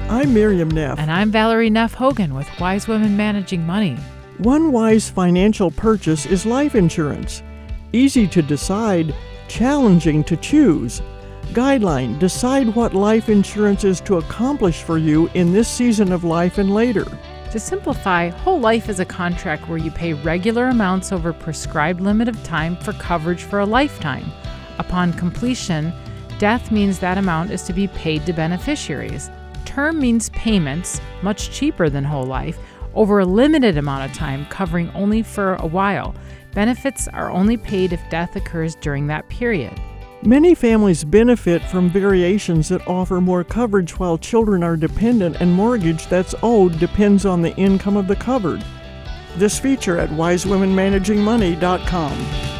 I'm Miriam Neff. And I'm Valerie Neff Hogan with Wise Women Managing Money. One wise financial purchase is life insurance. Easy to decide, challenging to choose. Guideline: decide what life insurance is to accomplish for you in this season of life and later. To simplify, whole life is a contract where you pay regular amounts over a prescribed limit of time for coverage for a lifetime. Upon completion, death means that amount is to be paid to beneficiaries. Term means payments, much cheaper than whole life, over a limited amount of time, covering only for a while. Benefits are only paid if death occurs during that period. Many families benefit from variations that offer more coverage while children are dependent and mortgage that's owed depends on the income of the covered. This feature at wisewomenmanagingmoney.com.